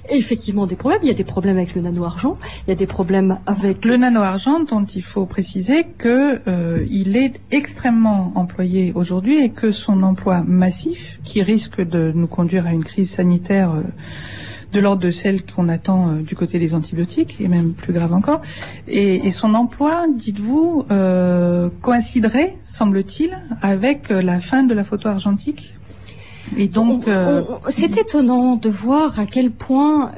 effectivement des problèmes. Il y a des problèmes avec le nano-argent, il y a des problèmes avec... Le nano-argent dont il faut préciser qu'il est extrêmement employé aujourd'hui et que son emploi massif, qui risque de nous conduire à une crise sanitaire de l'ordre de celle qu'on attend du côté des antibiotiques, et même plus grave encore, et son emploi, dites-vous, coïnciderait, semble-t-il, avec la fin de la photo argentique. Et donc, c'est étonnant de voir à quel point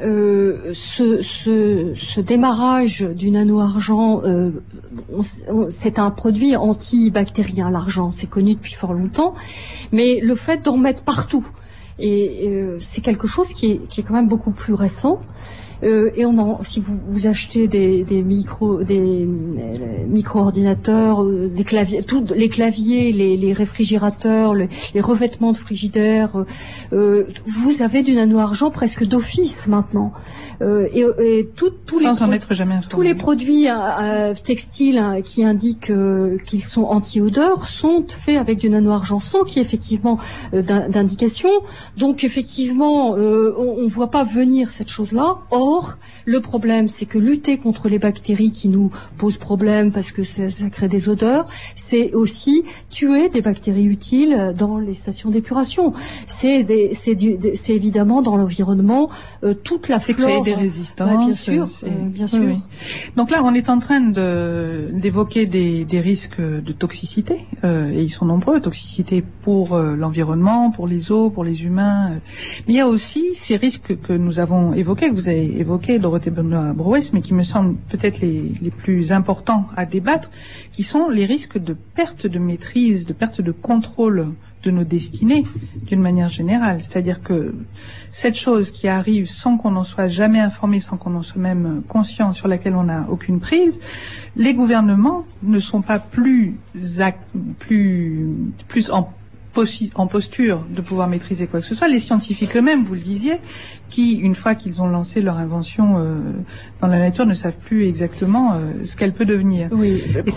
ce démarrage du nano-argent, c'est un produit antibactérien, l'argent, c'est connu depuis fort longtemps, mais le fait d'en mettre partout, et c'est quelque chose qui est quand même beaucoup plus récent. Et si vous achetez des micro-ordinateurs, des claviers, les claviers, les réfrigérateurs, les revêtements de frigidaire, vous avez du nano-argent presque d'office maintenant. Tous les produits textiles qui indiquent qu'ils sont anti-odeur sont faits avec du nano-argent, sans qu'il y ait effectivement d'indication. Donc effectivement, on ne voit pas venir cette chose-là. Or, le problème, c'est que lutter contre les bactéries qui nous posent problème parce que ça crée des odeurs, c'est aussi tuer des bactéries utiles dans les stations d'épuration. C'est évidemment dans l'environnement toute la flore. C'est créer des résistances. Bien sûr. Oui. Donc là, on est en train d'évoquer des risques de toxicité, et ils sont nombreux, toxicité pour l'environnement, pour les eaux, pour les humains. Mais il y a aussi ces risques que nous avons évoqués, que vous avez évoqués, Dorothée Benoît-Brouès, mais qui me semblent peut-être les plus importants à débattre, qui sont les risques de perte de maîtrise, de perte de contrôle de nos destinées, d'une manière générale. C'est-à-dire que cette chose qui arrive sans qu'on en soit jamais informé, sans qu'on en soit même conscient, sur laquelle on n'a aucune prise, les gouvernements ne sont pas plus en posture de pouvoir maîtriser quoi que ce soit. Les scientifiques eux-mêmes, vous le disiez, qui, une fois qu'ils ont lancé leur invention dans la nature, ne savent plus exactement ce qu'elle peut devenir. Oui.